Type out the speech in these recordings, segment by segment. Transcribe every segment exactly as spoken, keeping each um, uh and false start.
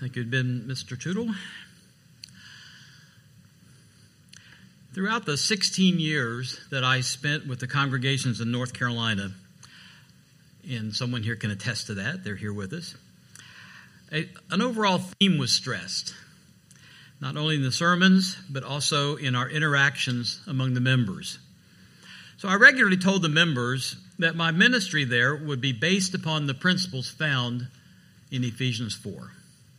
Thank you, Ben, Mister Tootle. Throughout the sixteen years that I spent with the congregations in North Carolina, and someone here can attest to that, they're here with us, a, an overall theme was stressed, not only in the sermons, but also in our interactions among the members. So I regularly told the members that my ministry there would be based upon the principles found in Ephesians four.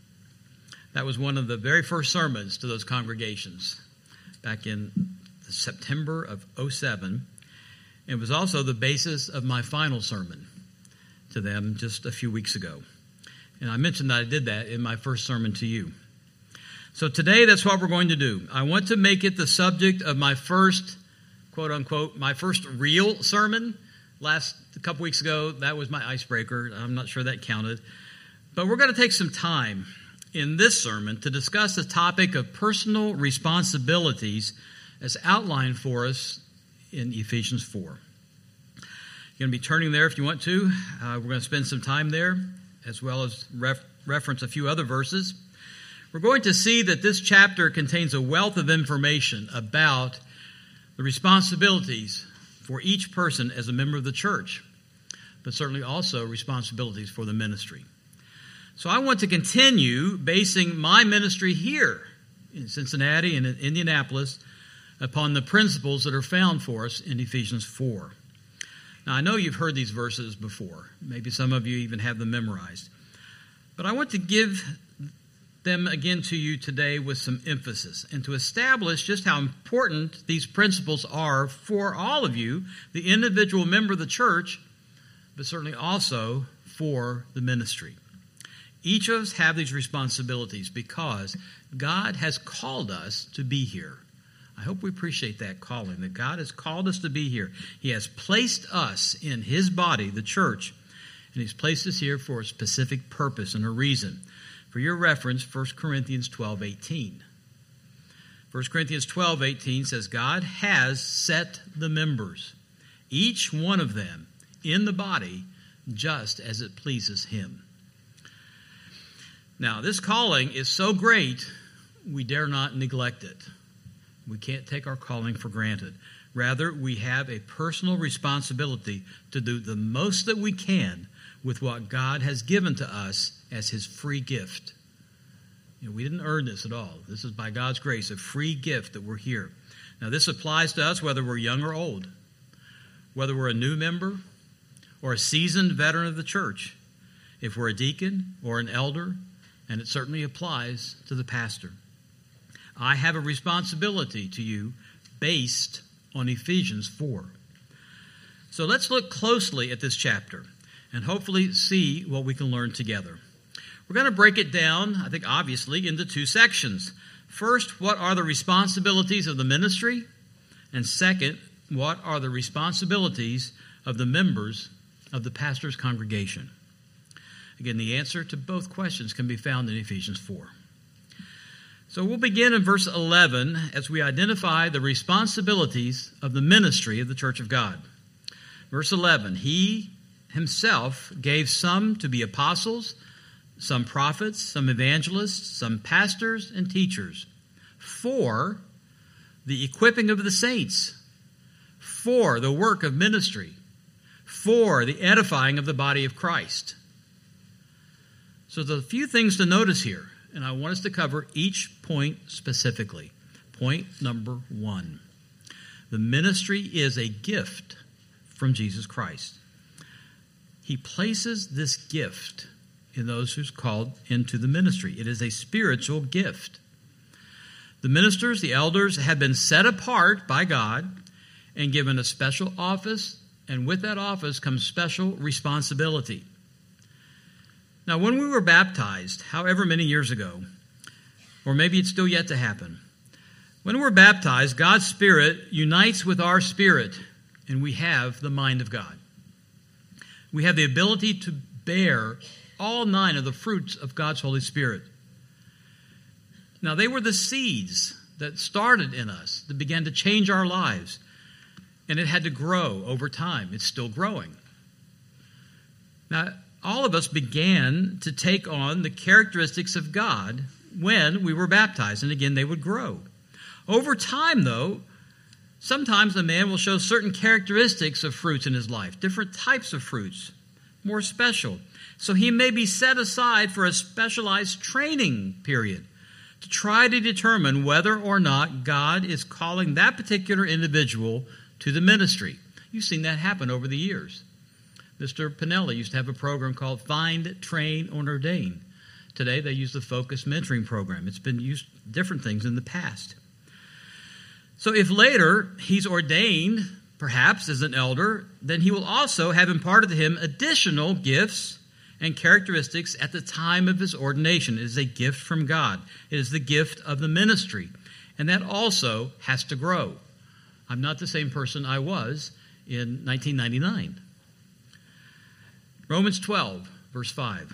That was one of the very first sermons to those congregations back in September of oh seven. It was also the basis of my final sermon to them just a few weeks ago. And I mentioned that I did that in my first sermon to you. So today, that's what we're going to do. I want to make it the subject of my first, quote unquote, my first real sermon. Last, a couple weeks ago, that was my icebreaker. I'm not sure that counted. But we're going to take some time in this sermon to discuss the topic of personal responsibilities as outlined for us in Ephesians four. You're going to be turning there if you want to. Uh, we're going to spend some time there, as well as ref- reference a few other verses. We're going to see that this chapter contains a wealth of information about the responsibilities for each person as a member of the church, but certainly also responsibilities for the ministry. So I want to continue basing my ministry here in Cincinnati and in Indianapolis upon the principles that are found for us in Ephesians four. Now, I know you've heard these verses before. Maybe some of you even have them memorized. But I want to give them again to you today with some emphasis and to establish just how important these principles are for all of you, the individual member of the church, but certainly also for the ministry. Each of us have these responsibilities because God has called us to be here. I hope we appreciate that calling, that God has called us to be here. He has placed us in His body, the church, and He's placed us here for a specific purpose and a reason. For your reference, First Corinthians twelve eighteen. First Corinthians twelve eighteen says, God has set the members, each one of them, in the body, just as it pleases Him. Now, this calling is so great, we dare not neglect it. We can't take our calling for granted. Rather, we have a personal responsibility to do the most that we can with what God has given to us as His free gift. You know, we didn't earn this at all. This is by God's grace, a free gift that we're here. Now, this applies to us whether we're young or old, whether we're a new member or a seasoned veteran of the church, if we're a deacon or an elder, and it certainly applies to the pastor. I have a responsibility to you based on Ephesians four. So let's look closely at this chapter and hopefully see what we can learn together. We're going to break it down, I think obviously, into two sections. First, what are the responsibilities of the ministry? And second, what are the responsibilities of the members of the pastor's congregation? Again, the answer to both questions can be found in Ephesians four. So we'll begin in verse eleven as we identify the responsibilities of the ministry of the church of God. Verse eleven, He Himself gave some to be apostles, some prophets, some evangelists, some pastors and teachers, for the equipping of the saints, for the work of ministry, for the edifying of the body of Christ. So there's a few things to notice here, and I want us to cover each point specifically. Point number one. The ministry is a gift from Jesus Christ. He places this gift in those who's called into the ministry. It is a spiritual gift. The ministers, the elders, have been set apart by God and given a special office, and with that office comes special responsibility. Now, when we were baptized, however many years ago, or maybe it's still yet to happen, when we're baptized, God's Spirit unites with our spirit, and we have the mind of God. We have the ability to bear all nine of the fruits of God's Holy Spirit. Now, they were the seeds that started in us, that began to change our lives, and it had to grow over time. It's still growing. Now, all of us began to take on the characteristics of God when we were baptized, and again, they would grow. Over time, though, sometimes a man will show certain characteristics of fruits in his life, different types of fruits, more special. So he may be set aside for a specialized training period to try to determine whether or not God is calling that particular individual to the ministry. You've seen that happen over the years. Mister Pinelli used to have a program called Find, Train, and Ordain. Today they use the Focus Mentoring Program. It's been used different things in the past. So if later he's ordained, perhaps as an elder, then he will also have imparted to him additional gifts and characteristics at the time of his ordination. It is a gift from God. It is the gift of the ministry. And that also has to grow. I'm not the same person I was in nineteen ninety-nine. Romans twelve, verse five.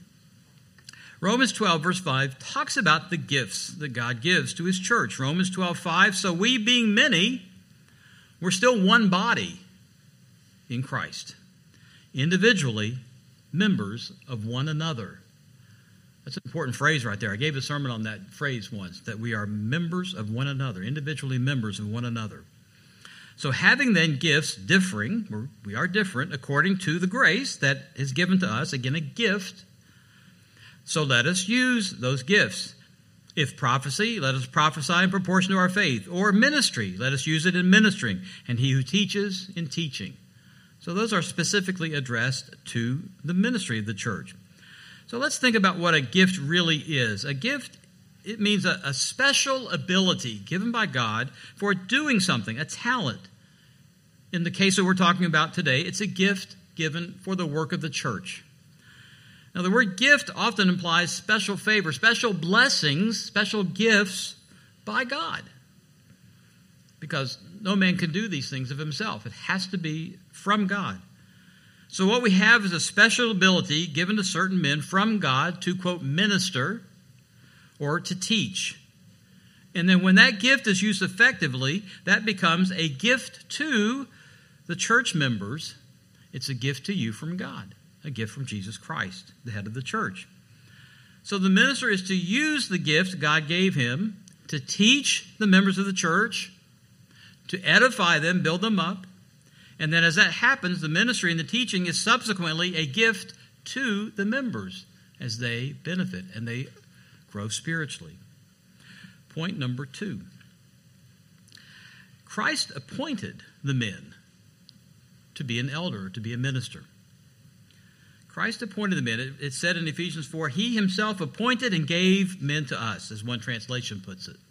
Romans twelve, verse five, talks about the gifts that God gives to his church. Romans twelve, five, so we being many, we're still one body in Christ, individually members of one another. That's an important phrase right there. I gave a sermon on that phrase once, that we are members of one another, individually members of one another. So having then gifts differing, we're, we are different according to the grace that is given to us, again, a gift. So let us use those gifts. If prophecy, let us prophesy in proportion to our faith. Or ministry, let us use it in ministering. And he who teaches, in teaching. So those are specifically addressed to the ministry of the church. So let's think about what a gift really is. A gift, it means a, a special ability given by God for doing something, a talent. In the case that we're talking about today, it's a gift given for the work of the church. Now, the word gift often implies special favor, special blessings, special gifts by God. Because no man can do these things of himself. It has to be from God. So what we have is a special ability given to certain men from God to, quote, minister or to teach. And then when that gift is used effectively, that becomes a gift to the church members. It's a gift to you from God, a gift from Jesus Christ, the head of the church. So the minister is to use the gift God gave him to teach the members of the church, to edify them, build them up. And then as that happens, the ministry and the teaching is subsequently a gift to the members as they benefit and they grow spiritually. Point number two. Christ appointed the men to be an elder, to be a minister. Christ appointed the men. It, it said in Ephesians four, he himself appointed and gave men to us, as one translation puts it.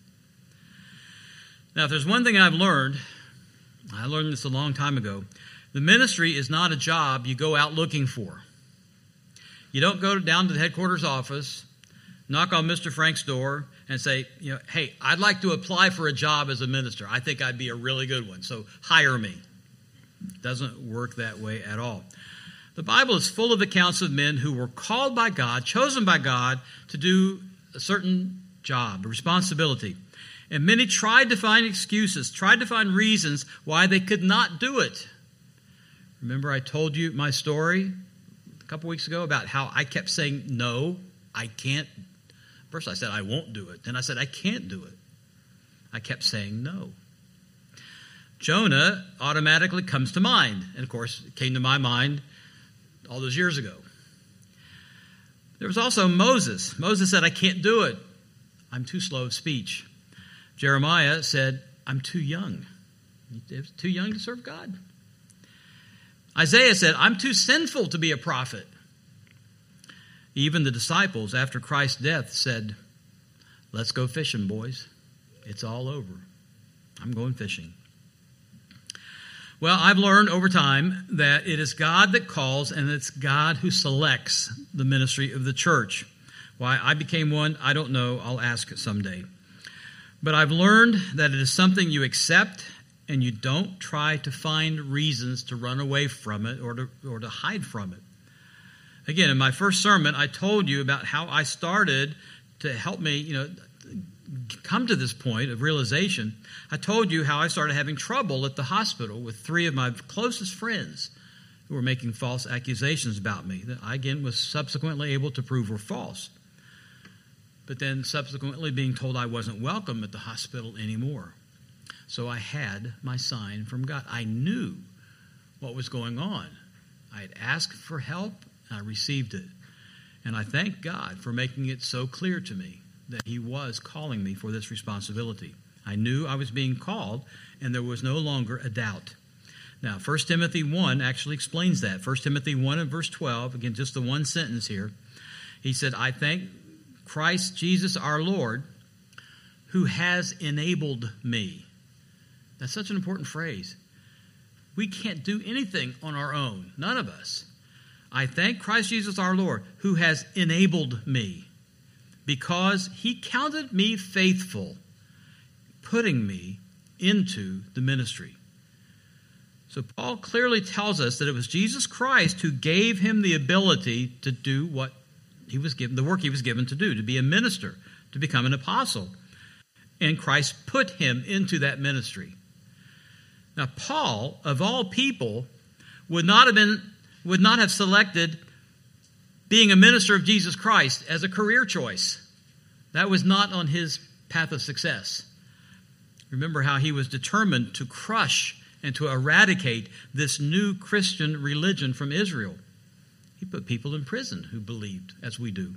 Now, if there's one thing I've learned, I learned this a long time ago, the ministry is not a job you go out looking for. You don't go down to the headquarters office, knock on Mister Frank's door, and say, you know, hey, I'd like to apply for a job as a minister. I think I'd be a really good one, so hire me. It doesn't work that way at all. The Bible is full of accounts of men who were called by God, chosen by God to do a certain job, a responsibility. And many tried to find excuses, tried to find reasons why they could not do it. Remember I told you my story a couple weeks ago about how I kept saying, no, I can't. First I said, I won't do it. Then I said, I can't do it. I kept saying no. Jonah automatically comes to mind. And of course, it came to my mind all those years ago. There was also Moses. Moses said, I can't do it. I'm too slow of speech. Jeremiah said, I'm too young. Too young to serve God. Isaiah said, I'm too sinful to be a prophet. Even the disciples, after Christ's death, said, let's go fishing, boys. It's all over. I'm going fishing. Well, I've learned over time that it is God that calls and it's God who selects the ministry of the church. Why I became one, I don't know. I'll ask someday. But I've learned that it is something you accept and you don't try to find reasons to run away from it or to, or to hide from it. Again, in my first sermon, I told you about how I started to help me, you know, come to this point of realization. I told you how I started having trouble at the hospital with three of my closest friends who were making false accusations about me that I, again, was subsequently able to prove were false. But then subsequently being told I wasn't welcome at the hospital anymore. So I had my sign from God. I knew what was going on. I had asked for help, and I received it. And I thank God for making it so clear to me that he was calling me for this responsibility. I knew I was being called, and there was no longer a doubt. Now, First Timothy one actually explains that. First Timothy one and verse twelve, again, just the one sentence here. He said, I thank Christ Jesus our Lord, who has enabled me. That's such an important phrase. We can't do anything on our own, none of us. I thank Christ Jesus our Lord, who has enabled me, because he counted me faithful, putting me into the ministry. So Paul clearly tells us that it was Jesus Christ who gave him the ability to do what he was given, the work he was given to do, to be a minister, to become an apostle. And Christ put him into that ministry. Now, Paul, of all people, would not have been, would not have selected being a minister of Jesus Christ as a career choice. That was not on his path of success. Remember how he was determined to crush and to eradicate this new Christian religion from Israel. He put people in prison who believed, as we do.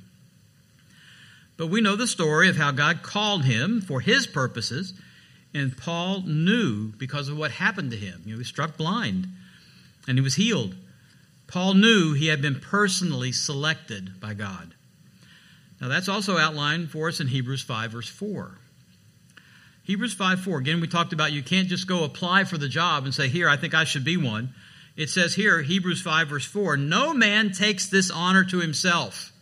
But we know the story of how God called him for his purposes, and Paul knew because of what happened to him. You know, he was struck blind, and he was healed. Paul knew he had been personally selected by God. Now that's also outlined for us in Hebrews five, verse four. Hebrews five four, again, we talked about you can't just go apply for the job and say, here, I think I should be one. It says here, Hebrews five, verse four, no man takes this honor to himself,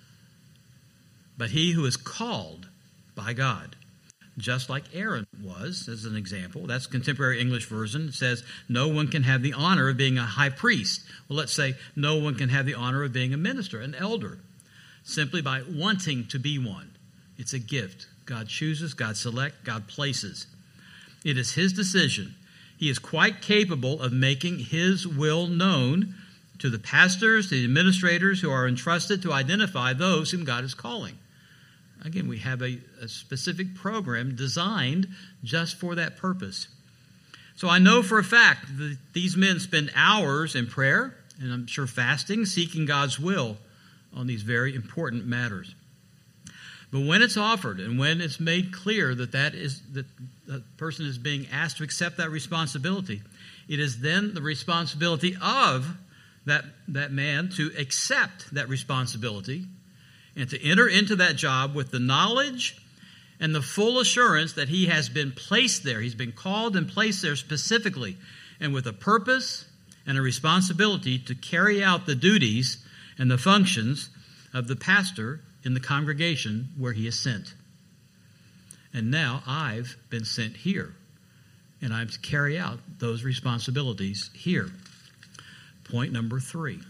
but he who is called by God. Just like Aaron was, as an example. That's contemporary English version. It says, no one can have the honor of being a high priest. Well, let's say no one can have the honor of being a minister, an elder, simply by wanting to be one. It's a gift. God chooses, God selects, God places. It is his decision. He is quite capable of making his will known to the pastors, the administrators who are entrusted to identify those whom God is calling. Again, we have a, a specific program designed just for that purpose. So I know for a fact that these men spend hours in prayer, and I'm sure fasting, seeking God's will on these very important matters. But when it's offered and when it's made clear that that is that the person is being asked to accept that responsibility, it is then the responsibility of that, that man to accept that responsibility and to enter into that job with the knowledge and the full assurance that he has been placed there. He's been called and placed there specifically and with a purpose and a responsibility to carry out the duties and the functions of the pastor in the congregation where he is sent. And now I've been sent here, and I'm to carry out those responsibilities here. Point number three.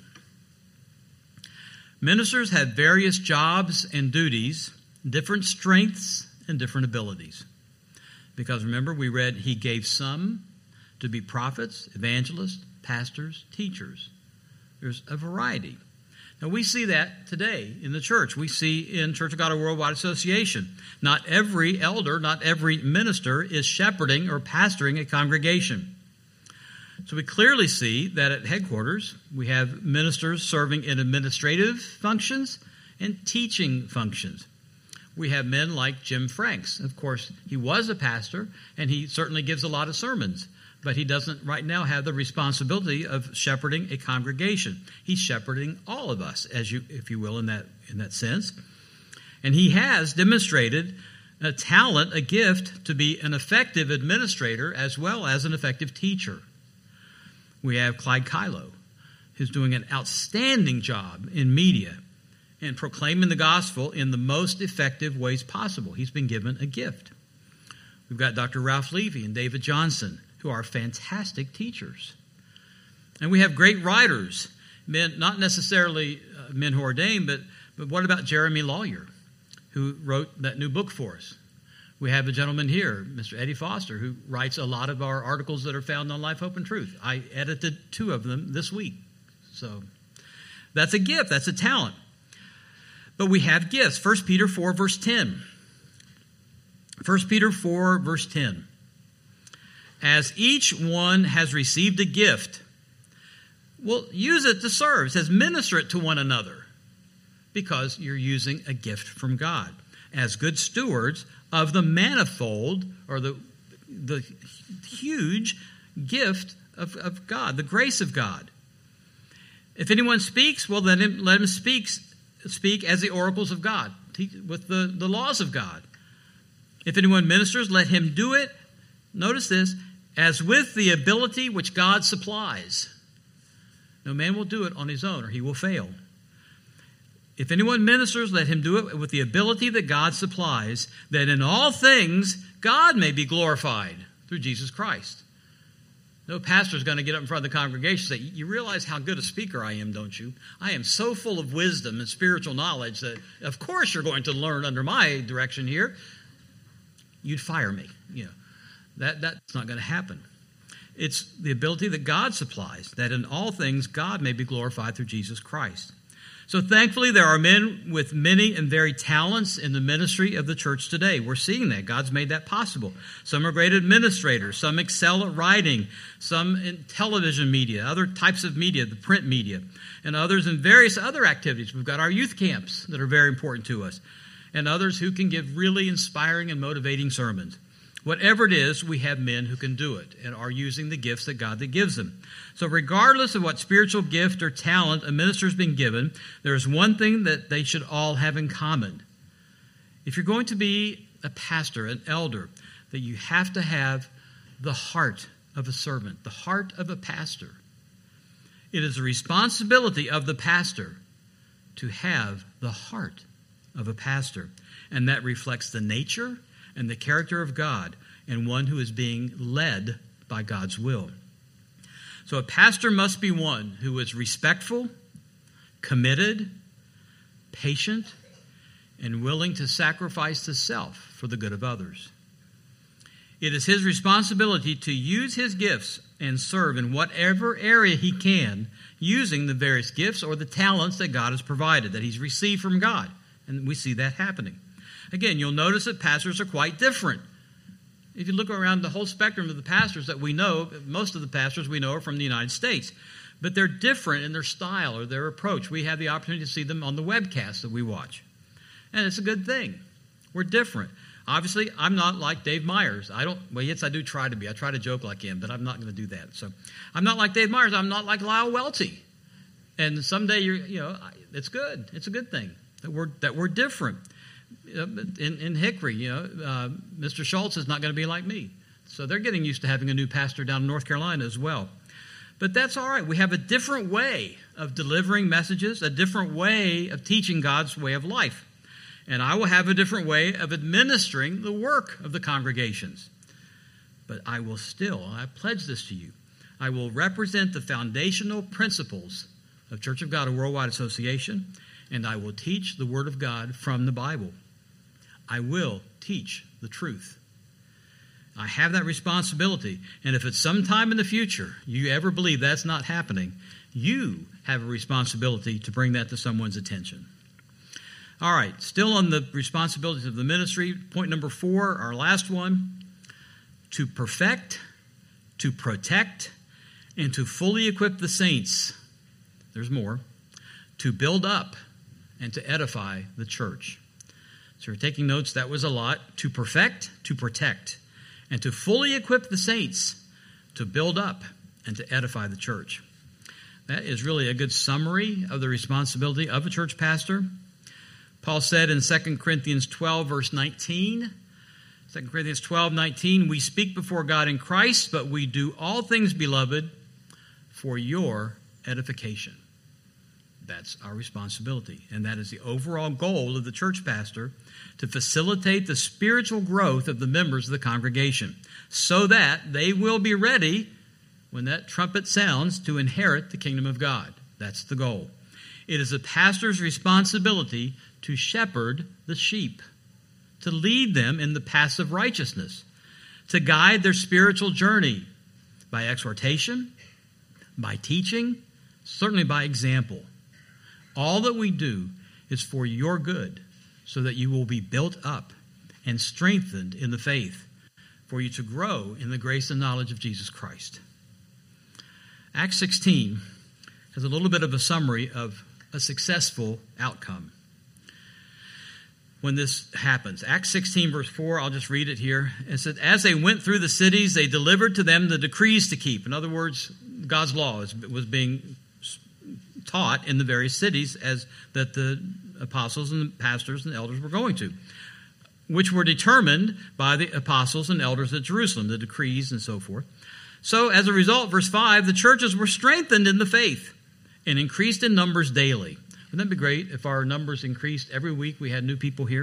Ministers have various jobs and duties, different strengths and different abilities. Because remember, we read he gave some to be prophets, evangelists, pastors, teachers. There's a variety. Now, we see that today in the church. We see in Church of God Worldwide Association. Not every elder, not every minister is shepherding or pastoring a congregation. So we clearly see that at headquarters, we have ministers serving in administrative functions and teaching functions. We have men like Jim Franks. Of course, he was a pastor, and he certainly gives a lot of sermons. But he doesn't right now have the responsibility of shepherding a congregation. He's shepherding all of us, as you, if you will, in that in that sense. And he has demonstrated a talent, a gift to be an effective administrator as well as an effective teacher. We have Clyde Kylo, who's doing an outstanding job in media and proclaiming the gospel in the most effective ways possible. He's been given a gift. We've got Doctor Ralph Levy and David Johnson, who are fantastic teachers. And we have great writers, men, not necessarily uh, men who are ordained, but, but what about Jeremy Lawyer, who wrote that new book for us? We have a gentleman here, Mister Eddie Foster, who writes a lot of our articles that are found on Life, Hope, and Truth. I edited two of them this week. So that's a gift. That's a talent. But we have gifts. First Peter four, verse ten. First Peter four, verse ten. As each one has received a gift, well, use it to serve. It says minister it to one another because you're using a gift from God as good stewards of the manifold or the, the huge gift of, of God, the grace of God. If anyone speaks, well, then him, let him speak, speak as the oracles of God, with the, the laws of God. If anyone ministers, let him do it, notice this, as with the ability which God supplies. No man will do it on his own, or he will fail. If anyone ministers, let him do it with the ability that God supplies, that in all things God may be glorified through Jesus Christ. No pastor is going to get up in front of the congregation and say, you realize how good a speaker I am, don't you? I am so full of wisdom and spiritual knowledge that, of course, you're going to learn under my direction here. You'd fire me. You know, that, that's not going to happen. It's the ability that God supplies, that in all things God may be glorified through Jesus Christ. So thankfully, there are men with many and varied talents in the ministry of the church today. We're seeing that. God's made that possible. Some are great administrators. Some excel at writing. Some in television media, other types of media, the print media, and others in various other activities. We've got our youth camps that are very important to us, and others who can give really inspiring and motivating sermons. Whatever it is, we have men who can do it and are using the gifts that God that gives them. So regardless of what spiritual gift or talent a minister's been given, there is one thing that they should all have in common. If you're going to be a pastor, an elder, that you have to have the heart of a servant, the heart of a pastor. It is the responsibility of the pastor to have the heart of a pastor. And that reflects the nature and the character of God, and one who is being led by God's will. So a pastor must be one who is respectful, committed, patient, and willing to sacrifice the self for the good of others. It is his responsibility to use his gifts and serve in whatever area he can, using the various gifts or the talents that God has provided, that he's received from God. And we see that happening. Again, you'll notice that pastors are quite different. If you look around the whole spectrum of the pastors that we know, most of the pastors we know are from the United States. But they're different in their style or their approach. We have the opportunity to see them on the webcast that we watch. And it's a good thing. We're different. Obviously, I'm not like Dave Myers. I don't, well, yes, I do try to be. I try to joke like him, but I'm not going to do that. So I'm not like Dave Myers. I'm not like Lyle Welty. And someday, you're, you know, it's good. It's a good thing that we're, that we're different. In, in Hickory, you know, uh, Mister Schultz is not going to be like me. So they're getting used to having a new pastor down in North Carolina as well. But that's all right. We have a different way of delivering messages, a different way of teaching God's way of life. And I will have a different way of administering the work of the congregations. But I will still, I pledge this to you, I will represent the foundational principles of Church of God, a Worldwide Association, and I will teach the Word of God from the Bible. I will teach the truth. I have that responsibility. And if it's sometime in the future you ever believe that's not happening, you have a responsibility to bring that to someone's attention. All right, still on the responsibilities of the ministry, point number four, our last one, to perfect, to protect, and to fully equip the saints. There's more. To build up and to edify the church. So you're taking notes, that was a lot. To perfect, to protect, and to fully equip the saints, to build up and to edify the church. That is really a good summary of the responsibility of a church pastor. Paul said in Second Corinthians twelve, verse nineteen, Second Corinthians twelve, nineteen, we speak before God in Christ, but we do all things, beloved, for your edification. That's our responsibility. And that is the overall goal of the church pastor, to facilitate the spiritual growth of the members of the congregation so that they will be ready when that trumpet sounds to inherit the kingdom of God. That's the goal. It is a pastor's responsibility to shepherd the sheep, to lead them in the paths of righteousness, to guide their spiritual journey by exhortation, by teaching, certainly by example. All that we do is for your good, so that you will be built up and strengthened in the faith, for you to grow in the grace and knowledge of Jesus Christ. Acts sixteen has a little bit of a summary of a successful outcome when this happens. Acts sixteen, verse four, I'll just read it here. It said, as they went through the cities, they delivered to them the decrees to keep. In other words, God's law was being taught in the various cities as that the apostles and pastors and elders were going to, which were determined by the apostles and elders at Jerusalem, the decrees and so forth. So as a result, verse five, the churches were strengthened in the faith and increased in numbers daily. Wouldn't that be great if our numbers increased every week? We had new people here.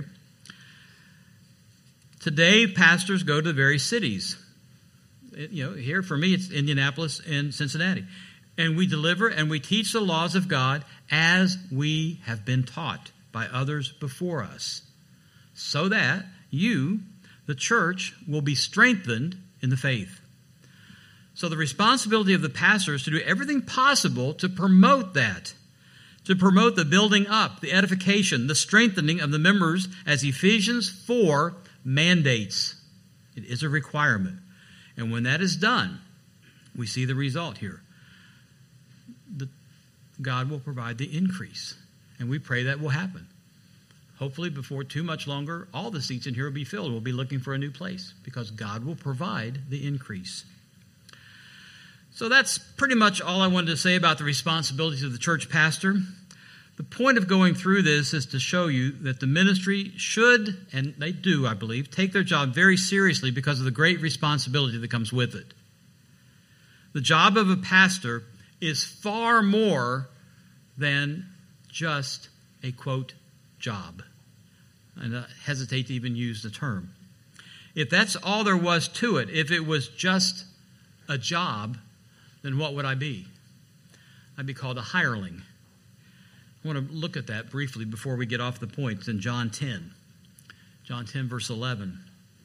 Today, pastors go to various cities. It, you know, here for me, it's Indianapolis and Cincinnati. And we deliver and we teach the laws of God as we have been taught by others before us, so that you, the church, will be strengthened in the faith. So the responsibility of the pastor is to do everything possible to promote that, to promote the building up, the edification, the strengthening of the members as Ephesians four mandates. It is a requirement. And when that is done, we see the result here. The, God will provide the increase. And we pray that will happen. Hopefully before too much longer, all the seats in here will be filled. We'll be looking for a new place because God will provide the increase. So that's pretty much all I wanted to say about the responsibilities of the church pastor. The point of going through this is to show you that the ministry should, and they do, I believe, take their job very seriously because of the great responsibility that comes with it. The job of a pastor is far more than just a, quote, job. And I hesitate to even use the term. If that's all there was to it, if it was just a job, then what would I be? I'd be called a hireling. I want to look at that briefly before we get off the points in John ten. John ten, verse eleven.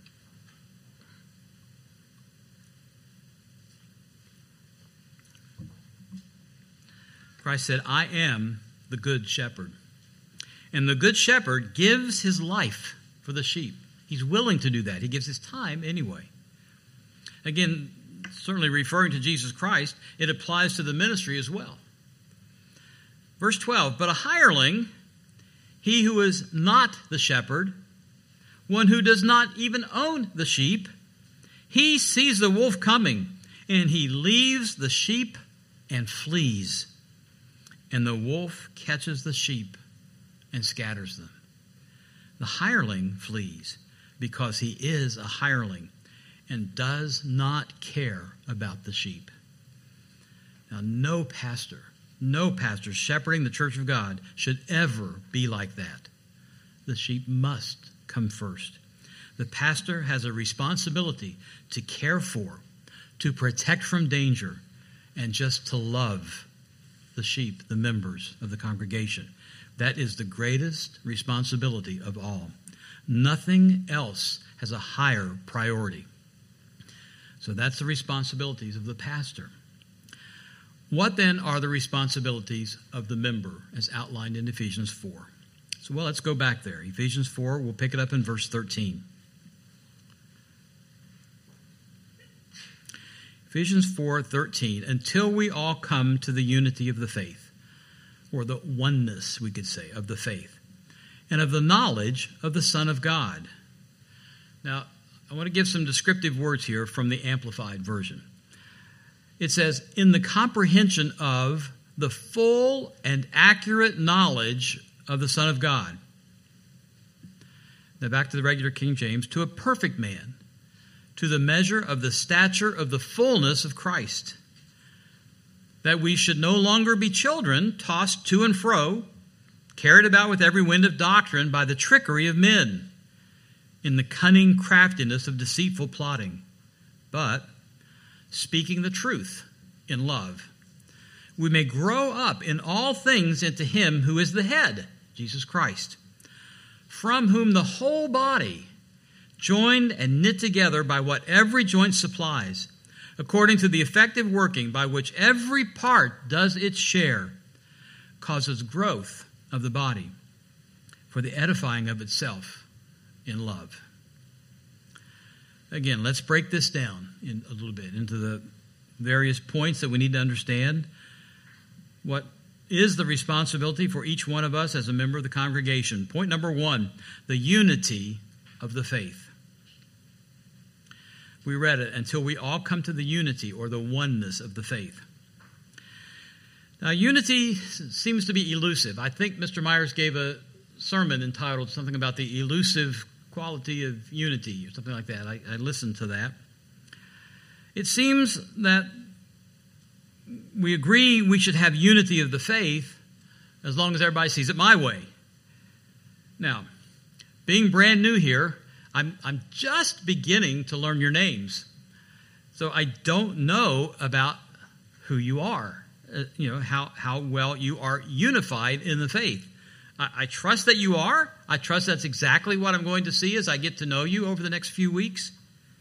Christ said, I am the good shepherd. And the good shepherd gives his life for the sheep. He's willing to do that. He gives his time anyway. Again, certainly referring to Jesus Christ, it applies to the ministry as well. Verse twelve, but a hireling, he who is not the shepherd, one who does not even own the sheep, he sees the wolf coming, and he leaves the sheep and flees. And the wolf catches the sheep and scatters them. The hireling flees because he is a hireling and does not care about the sheep. Now, no pastor, no pastor shepherding the church of God should ever be like that. The sheep must come first. The pastor has a responsibility to care for, to protect from danger, and just to love the sheep, the members of the congregation. That is the greatest responsibility of all. Nothing else has a higher priority. So that's the responsibilities of the pastor. What then are the responsibilities of the member as outlined in Ephesians four? So, well, let's go back there. Ephesians four, we'll pick it up in verse thirteen. Ephesians four thirteen, until we all come to the unity of the faith, or the oneness, we could say, of the faith, and of the knowledge of the Son of God. Now, I want to give some descriptive words here from the Amplified Version. It says, in the comprehension of the full and accurate knowledge of the Son of God. Now back to the regular King James, to a perfect man, to the measure of the stature of the fullness of Christ, that we should no longer be children tossed to and fro, carried about with every wind of doctrine by the trickery of men, in the cunning craftiness of deceitful plotting, but speaking the truth in love, we may grow up in all things into him who is the head, Jesus Christ, from whom the whole body, joined and knit together by what every joint supplies, according to the effective working by which every part does its share, causes growth of the body for the edifying of itself in love. Again, let's break this down in a little bit into the various points that we need to understand. What is the responsibility for each one of us as a member of the congregation? Point number one, the unity of the faith. We read it, until we all come to the unity or the oneness of the faith. Now, unity seems to be elusive. I think Mister Myers gave a sermon entitled something about the elusive quality of unity or something like that. I, I listened to that. It seems that we agree we should have unity of the faith as long as everybody sees it my way. Now, being brand new here, I'm, I'm just beginning to learn your names. So I don't know about who you are, uh, you know, how, how well you are unified in the faith. I, I trust that you are. I trust that's exactly what I'm going to see as I get to know you over the next few weeks.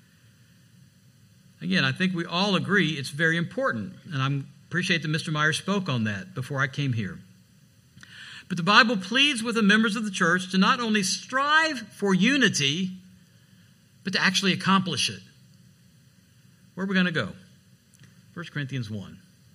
Again, I think we all agree it's very important, and I appreciate that Mister Myers spoke on that before I came here. But the Bible pleads with the members of the church to not only strive for unity, but to actually accomplish it. Where are we going to go? First Corinthians one.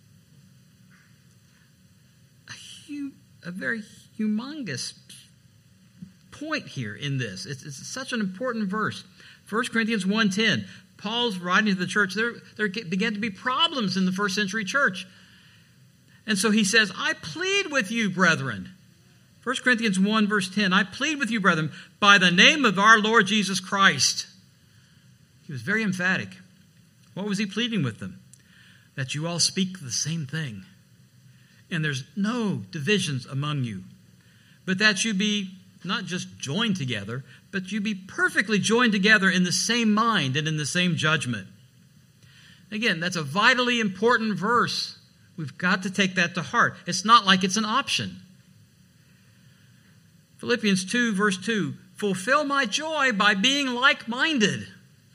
A, hu- a very humongous point here in this. It's, it's such an important verse. First Corinthians one ten. Paul's writing to the church. There, there began to be problems in the first century church. And so he says, I plead with you, brethren. First Corinthians one, verse ten. I plead with you, brethren, by the name of our Lord Jesus Christ. He was very emphatic. What was he pleading with them? That you all speak the same thing. And there's no divisions among you. But that you be not just joined together, but you be perfectly joined together in the same mind and in the same judgment. Again, that's a vitally important verse. We've got to take that to heart. It's not like it's an option. Philippians two, verse two, fulfill my joy by being like-minded.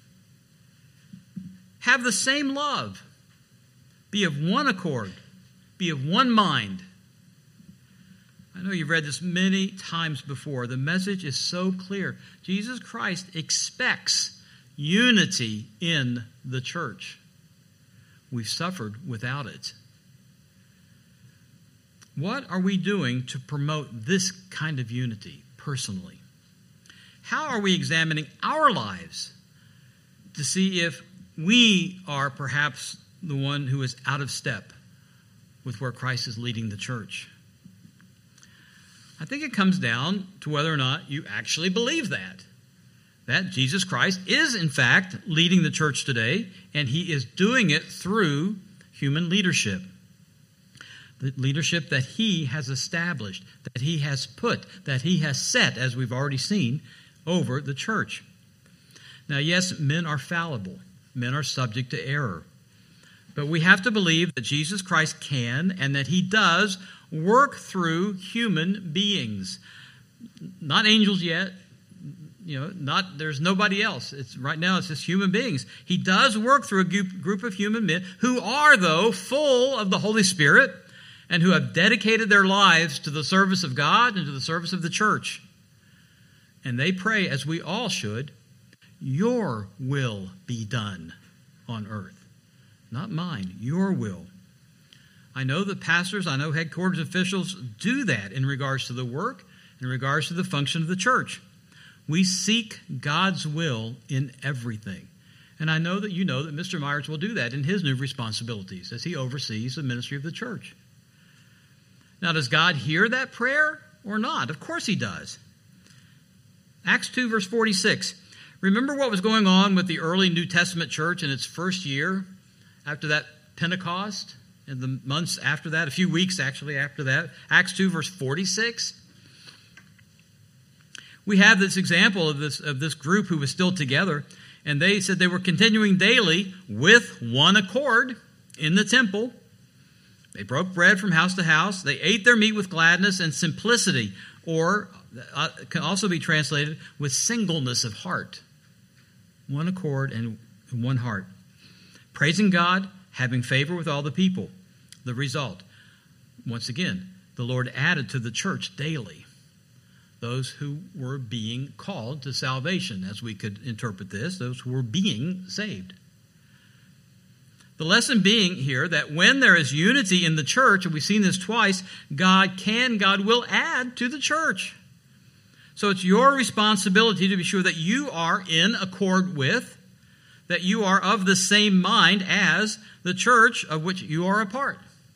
Have the same love. Be of one accord. Be of one mind. I know you've read this many times before. The message is so clear. Jesus Christ expects unity in the church. We've suffered without it. What are we doing to promote this kind of unity personally? How are we examining our lives to see if we are perhaps the one who is out of step with where Christ is leading the church? I think it comes down to whether or not you actually believe that. That Jesus Christ is, in fact, leading the church today, and he is doing it through human leadership. The leadership that he has established, that he has put, that he has set, as we've already seen, over the church. Now, yes, men are fallible. Men are subject to error. But we have to believe that Jesus Christ can, and that he does, work through human beings. Not angels yet. You know, not there's nobody else. It's right now it's just human beings. He does work through a group, group of human men who are, though, full of the Holy Spirit and who have dedicated their lives to the service of God and to the service of the church. And they pray, as we all should, your will be done on earth. Not mine, your will. I know that pastors, I know headquarters officials do that in regards to the work, in regards to the function of the church. We seek God's will in everything. And I know that you know that Mister Myers will do that in his new responsibilities as he oversees the ministry of the church. Now, does God hear that prayer or not? Of course he does. Acts two, verse forty-six. Remember what was going on with the early New Testament church in its first year after that Pentecost? In the months after that, a few weeks actually after that. Acts two, verse forty-six. We have this example of this, of this group who was still together, and they said they were continuing daily with one accord in the temple. They broke bread from house to house. They ate their meat with gladness and simplicity, or uh, can also be translated with singleness of heart. One accord and one heart. praising God, having favor with all the people. The result, once again, the Lord added to the church daily those who were being called to salvation, as we could interpret this, those who were being saved. The lesson being here that when there is unity in the church, and we've seen this twice, God can, God will add to the church. So it's your responsibility to be sure that you are in accord with, that you are of the same mind as the church of which you are a part.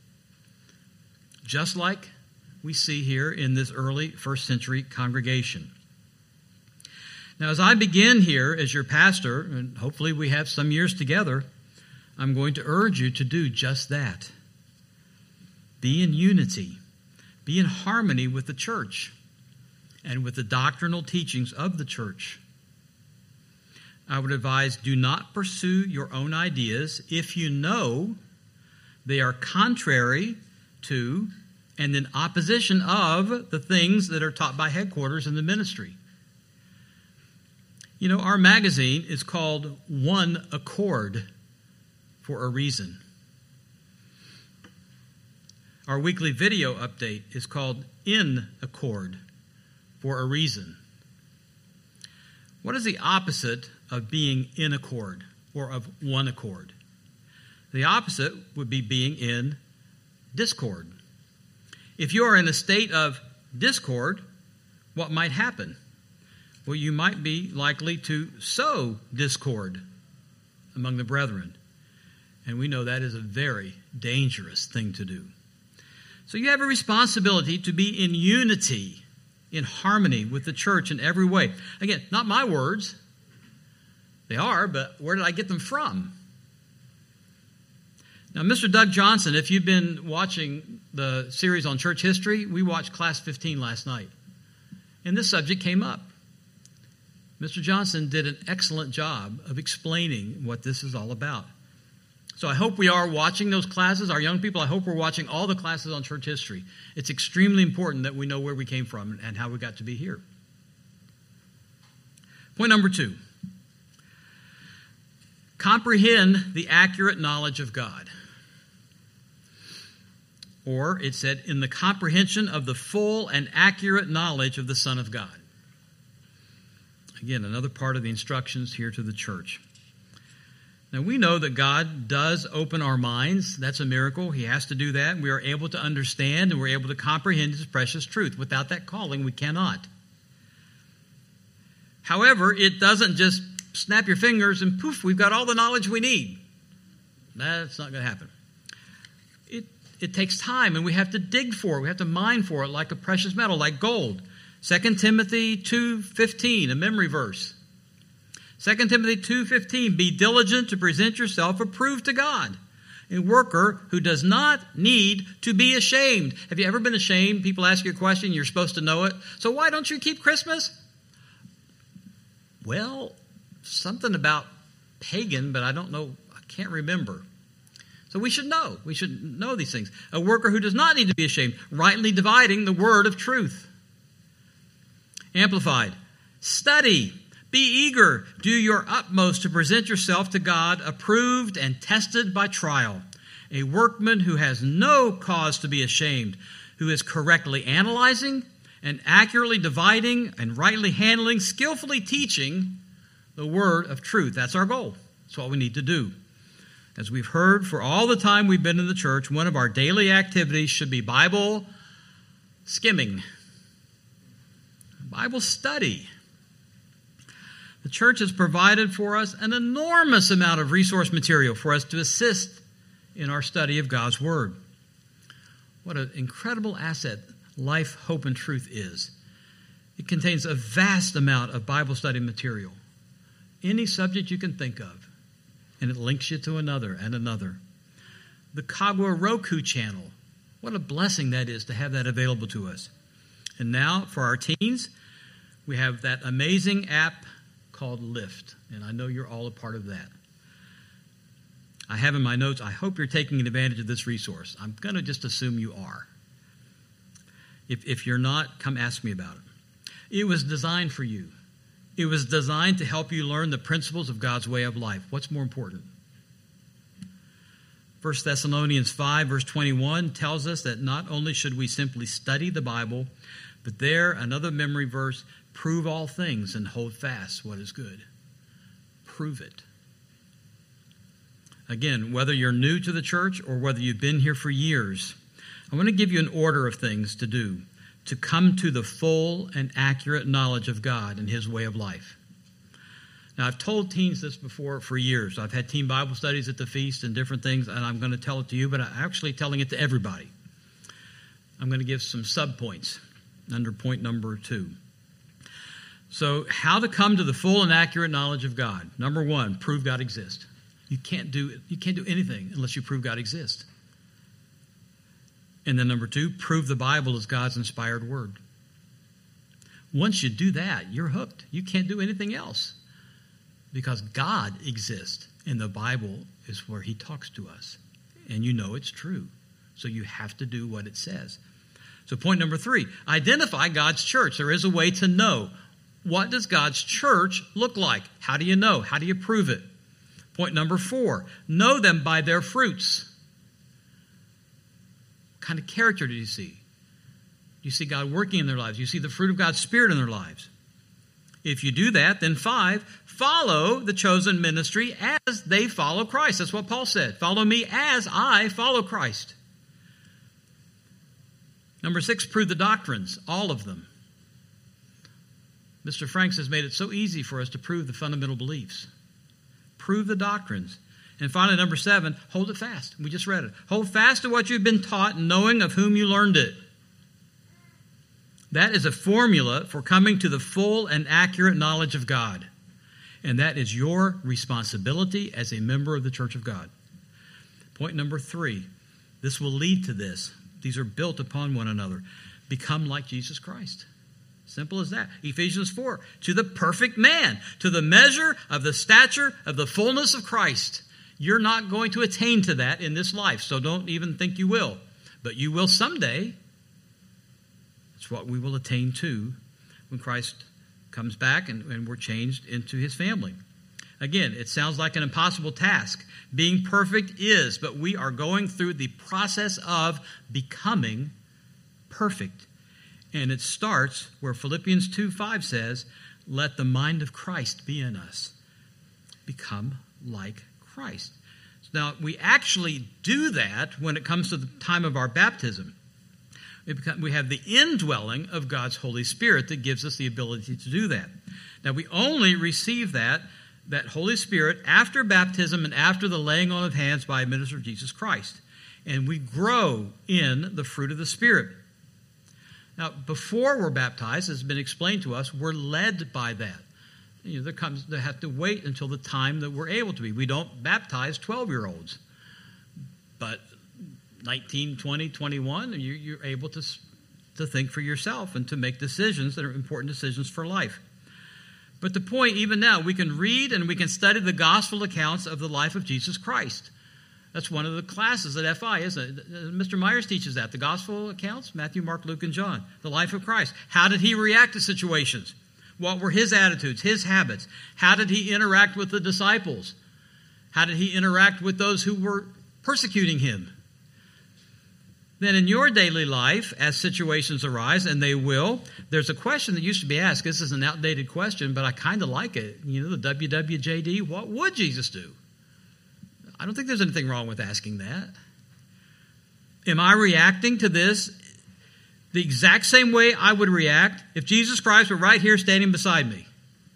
Just like we see here in this early first century congregation. Now, as I begin here as your pastor, and hopefully we have some years together, I'm going to urge you to do just that. Be in unity. Be in harmony with the church and with the doctrinal teachings of the church. I would advise, do not pursue your own ideas if you know they are contrary to and in opposition of the things that are taught by headquarters in the ministry. You know, our magazine is called One Accord for a reason. Our weekly video update is called In Accord for a reason. What is the opposite of being in accord or of one accord? The opposite would be being in discord. If you are in a state of discord, what might happen? Well, you might be likely to sow discord among the brethren. And we know that is a very dangerous thing to do. So you have a responsibility to be in unity, in harmony with the church in every way. Again, not my words. They are, but where did I get them from? Now, Mister Doug Johnson, if you've been watching the series on church history, we watched Class fifteen last night. And this subject came up. Mister Johnson did an excellent job of explaining what this is all about. So I hope we are watching those classes. Our young people, I hope we're watching all the classes on church history. It's extremely important that we know where we came from and how we got to be here. Point number two. Comprehend the accurate knowledge of God. Or it said, in the comprehension of the full and accurate knowledge of the Son of God. Again, another part of the instructions here to the church. Now, we know that God does open our minds. That's a miracle. He has to do that. We are able to understand and we're able to comprehend His precious truth. Without that calling, we cannot. However, it doesn't just snap your fingers and poof, we've got all the knowledge we need. That's not going to happen. It, it takes time, and we have to dig for it. We have to mine for it like a precious metal, like gold. Second Timothy two fifteen, a memory verse. Second Timothy two fifteen, be diligent to present yourself approved to God, a worker who does not need to be ashamed. Have you ever been ashamed? People ask you a question, you're supposed to know it. So why don't you keep Christmas? Well, something about pagan, but I don't know, I can't remember. So we should know. We should know these things. A worker who does not need to be ashamed, rightly dividing the word of truth. Amplified. Study. Be eager. Do your utmost to present yourself to God approved and tested by trial. A workman who has no cause to be ashamed, who is correctly analyzing and accurately dividing and rightly handling, skillfully teaching the word of truth. That's our goal. That's what we need to do. As we've heard for all the time we've been in the church, one of our daily activities should be Bible skimming, Bible study. The church has provided for us an enormous amount of resource material for us to assist in our study of God's Word. What an incredible asset Life, Hope, and Truth is. It contains a vast amount of Bible study material. Any subject you can think of. And it links you to another and another. The Kagwa Roku channel. What a blessing that is to have that available to us. And now, for our teens, we have that amazing app called Lift. And I know you're all a part of that. I have in my notes, I hope you're taking advantage of this resource. I'm going to just assume you are. If, if you're not, come ask me about it. It was designed for you. It was designed to help you learn the principles of God's way of life. What's more important? First Thessalonians five, verse twenty-one tells us that not only should we simply study the Bible, but there, another memory verse, prove all things and hold fast what is good. Prove it. Again, whether you're new to the church or whether you've been here for years, I want to give you an order of things to do to come to the full and accurate knowledge of God and His way of life. Now, I've told teens this before for years. I've had teen Bible studies at the feast and different things, and I'm going to tell it to you, but I'm actually telling it to everybody. I'm going to give some subpoints under point number two. So, how to come to the full and accurate knowledge of God. Number one, prove God exists. You can't do you can't do anything unless you prove God exists. And then number two, prove the Bible is God's inspired word. Once you do that, you're hooked. You can't do anything else because God exists, and the Bible is where He talks to us, and you know it's true. So you have to do what it says. So point number three, identify God's church. There is a way to know. What does God's church look like? How do you know? How do you prove it? Point number four, know them by their fruits. What kind of character do you see? Do you see God working in their lives? Do you see the fruit of God's Spirit in their lives? If you do that, then five, follow the chosen ministry as they follow Christ. That's what Paul said. Follow me as I follow Christ. Number six, prove the doctrines, all of them. Mister Franks has made it so easy for us to prove the fundamental beliefs. Prove the doctrines. And finally, number seven, hold it fast. We just read it. Hold fast to what you've been taught, knowing of whom you learned it. That is a formula for coming to the full and accurate knowledge of God. And that is your responsibility as a member of the Church of God. Point number three, this will lead to this. These are built upon one another. Become like Jesus Christ. Simple as that. Ephesians four, to the perfect man, to the measure of the stature of the fullness of Christ. You're not going to attain to that in this life, so don't even think you will. But you will someday. It's what we will attain to when Christ comes back and, and we're changed into His family. Again, it sounds like an impossible task. Being perfect is, but we are going through the process of becoming perfect. And it starts where Philippians two five says, let the mind of Christ be in us. Become like Christ. Now, we actually do that when it comes to the time of our baptism. We have the indwelling of God's Holy Spirit that gives us the ability to do that. Now, we only receive that, that Holy Spirit after baptism and after the laying on of hands by a minister of Jesus Christ. And we grow in the fruit of the Spirit. Now, before we're baptized, as has been explained to us, we're led by that. You know, there comes, they have to wait until the time that we're able to be. We don't baptize twelve-year-olds. But nineteen, twenty, twenty-one, you, you're able to, to think for yourself and to make decisions that are important decisions for life. But the point, even now, we can read and we can study the gospel accounts of the life of Jesus Christ. That's one of the classes at F I, isn't it? Mister Myers teaches that. The gospel accounts, Matthew, Mark, Luke, and John. The life of Christ. How did He react to situations? What were His attitudes, His habits? How did He interact with the disciples? How did He interact with those who were persecuting Him? Then in your daily life, as situations arise, and they will, there's a question that used to be asked. This is an outdated question, but I kind of like it. You know, the W W J D, what would Jesus do? I don't think there's anything wrong with asking that. Am I reacting to this the exact same way I would react if Jesus Christ were right here standing beside me?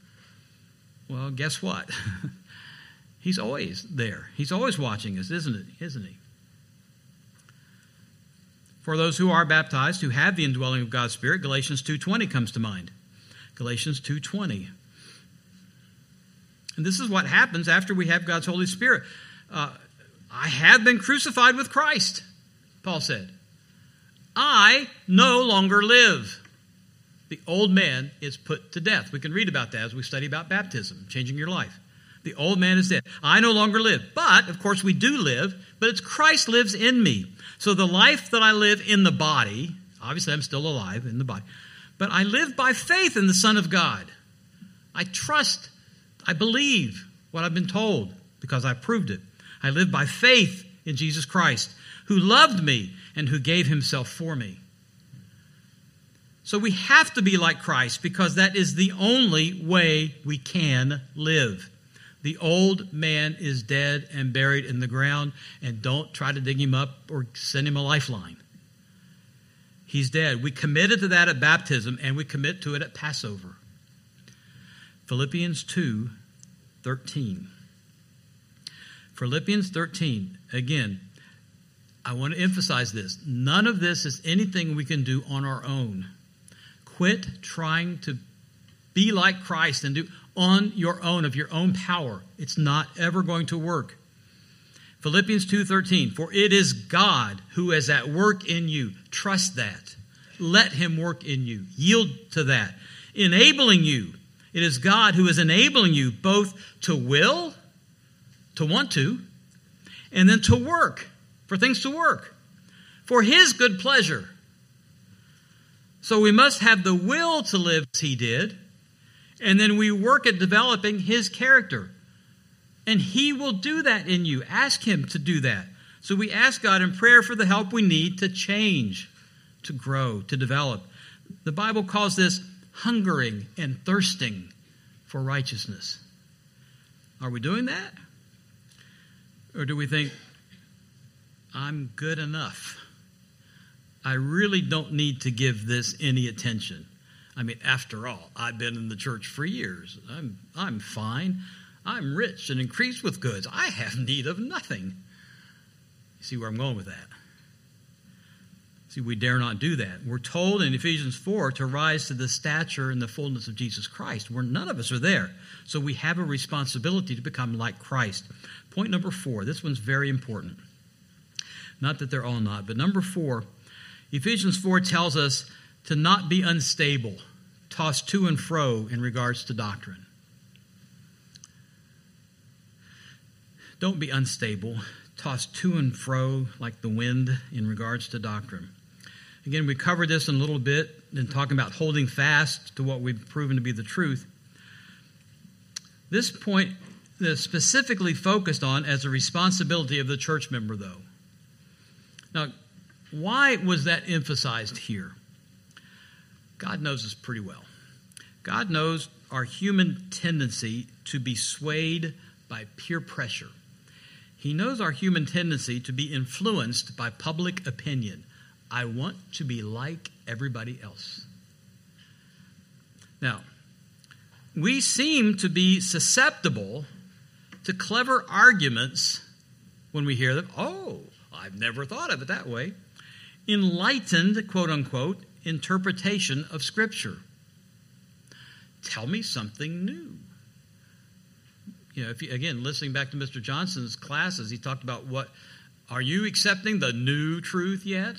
Well, guess what? He's always there. He's always watching us, isn't it? Isn't He? For those who are baptized, who have the indwelling of God's Spirit, Galatians two twenty comes to mind. Galatians two twenty. And this is what happens after we have God's Holy Spirit. Uh, I have been crucified with Christ, Paul said. I no longer live. The old man is put to death. We can read about that as we study about baptism, changing your life. The old man is dead. I no longer live. But, of course, we do live, but it's Christ lives in me. So the life that I live in the body, obviously I'm still alive in the body, but I live by faith in the Son of God. I trust, I believe what I've been told because I proved it. I live by faith in Jesus Christ, who loved me and who gave himself for me. So we have to be like Christ because that is the only way we can live. The old man is dead and buried in the ground, and don't try to dig him up or send him a lifeline. He's dead. We committed to that at baptism, and we commit to it at Passover. Philippians two thirteen. Philippians thirteen. Again, I want to emphasize this. None of this is anything we can do on our own. Quit trying to be like Christ and do on your own, of your own power. It's not ever going to work. Philippians two thirteen, for it is God who is at work in you. Trust that. Let him work in you. Yield to that. Enabling you. It is God who is enabling you both to will, to want to, and then to work, for things to work, for his good pleasure. So we must have the will to live as he did, and then we work at developing his character. And he will do that in you. Ask him to do that. So we ask God in prayer for the help we need to change, to grow, to develop. The Bible calls this hungering and thirsting for righteousness. Are we doing that? Or do we think, I'm good enough? I really don't need to give this any attention. I mean, after all, I've been in the church for years. I'm, I'm fine. I'm rich and increased with goods. I have need of nothing. You see where I'm going with that? See, we dare not do that. We're told in Ephesians four to rise to the stature and the fullness of Jesus Christ. We're, none of us are there. So we have a responsibility to become like Christ. Point number four. This one's very important. Not that they're all not, but number four, Ephesians four tells us to not be unstable, tossed to and fro in regards to doctrine. Don't be unstable, tossed to and fro like the wind in regards to doctrine. Again, we covered this in a little bit in talking about holding fast to what we've proven to be the truth. This point is specifically focused on as a responsibility of the church member, though. Now, why was that emphasized here? God knows us pretty well. God knows our human tendency to be swayed by peer pressure. He knows our human tendency to be influenced by public opinion. I want to be like everybody else. Now, we seem to be susceptible to clever arguments when we hear them. Oh, I've never thought of it that way. Enlightened, quote unquote, interpretation of Scripture. Tell me something new. You know, if you, again, listening back to Mister Johnson's classes, he talked about what, are you accepting the new truth yet?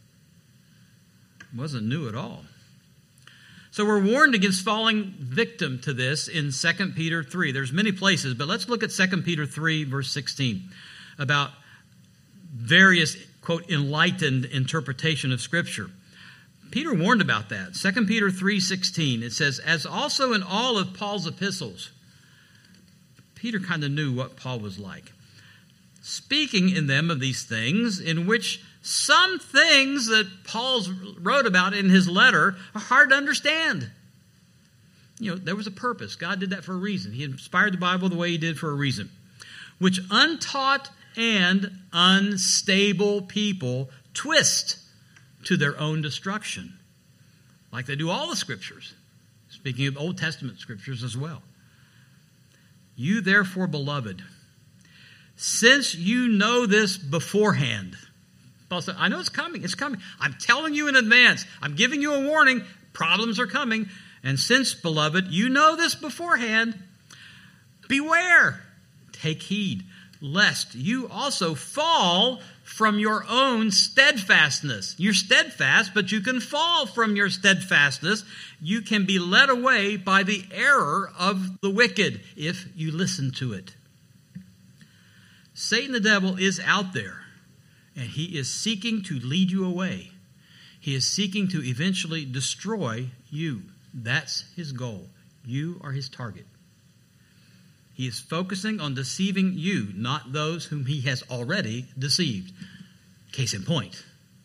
It wasn't new at all. So we're warned against falling victim to this in Second Peter three. There's many places, but let's look at Second Peter three, verse sixteen, about various, quote, enlightened interpretation of Scripture. Peter warned about that. Second Peter three sixteen, it says, as also in all of Paul's epistles. Peter kind of knew what Paul was like. Speaking in them of these things, in which some things that Paul wrote about in his letter are hard to understand. You know, there was a purpose. God did that for a reason. He inspired the Bible the way he did for a reason. Which untaught and unstable people twist to their own destruction, like they do all the Scriptures. Speaking of Old Testament Scriptures as well. You therefore, beloved, since you know this beforehand. Paul said, I know it's coming, it's coming. I'm telling you in advance. I'm giving you a warning. Problems are coming. And since, beloved, you know this beforehand, beware, take heed, lest you also fall from your own steadfastness. You're steadfast, but you can fall from your steadfastness. You can be led away by the error of the wicked if you listen to it. Satan the devil is out there, and he is seeking to lead you away. He is seeking to eventually destroy you. That's his goal. You are his target. He is focusing on deceiving you, not those whom he has already deceived. Case in point.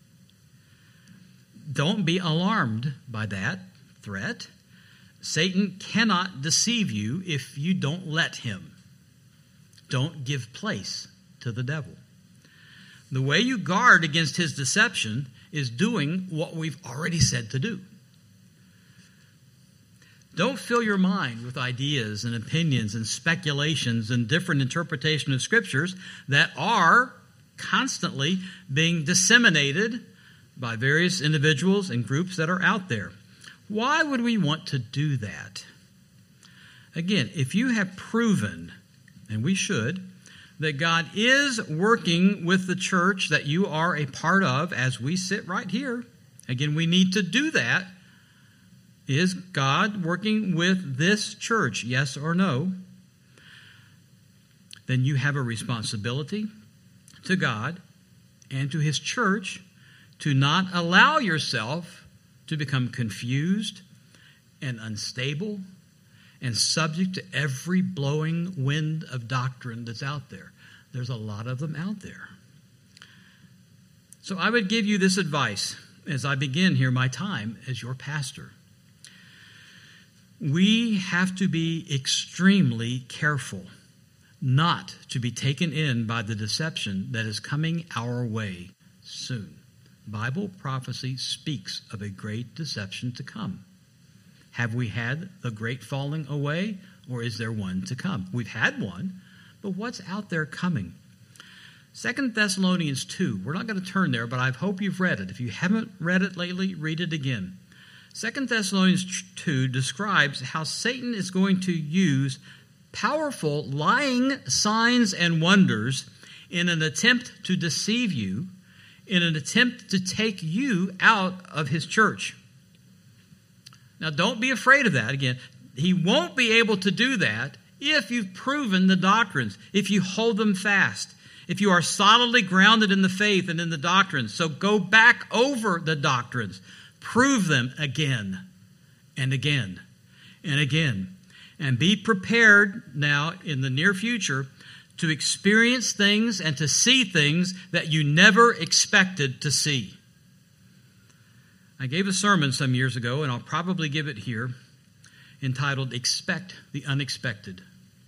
Don't be alarmed by that threat. Satan cannot deceive you if you don't let him. Don't give place to the devil. The way you guard against his deception is doing what we've already said to do. Don't fill your mind with ideas and opinions and speculations and different interpretation of scriptures that are constantly being disseminated by various individuals and groups that are out there. Why would we want to do that? Again, if you have proven, and we should, that God is working with the church that you are a part of as we sit right here. Again, we need to do that. Is God working with this church? Yes or no? Then you have a responsibility to God and to his church to not allow yourself to become confused and unstable and subject to every blowing wind of doctrine that's out there. There's a lot of them out there. So I would give you this advice as I begin here my time as your pastor. We have to be extremely careful not to be taken in by the deception that is coming our way soon. Bible prophecy speaks of a great deception to come. Have we had the great falling away, or is there one to come? We've had one, but what's out there coming? Second Thessalonians two. We're not going to turn there, but I hope you've read it. If you haven't read it lately, read it again. Second Thessalonians two describes how Satan is going to use powerful lying signs and wonders in an attempt to deceive you, in an attempt to take you out of his church. Now, don't be afraid of that. Again, he won't be able to do that if you've proven the doctrines, if you hold them fast, if you are solidly grounded in the faith and in the doctrines. So go back over the doctrines. Prove them again and again and again. And be prepared now in the near future to experience things and to see things that you never expected to see. I gave a sermon some years ago, and I'll probably give it here, entitled, Expect the Unexpected.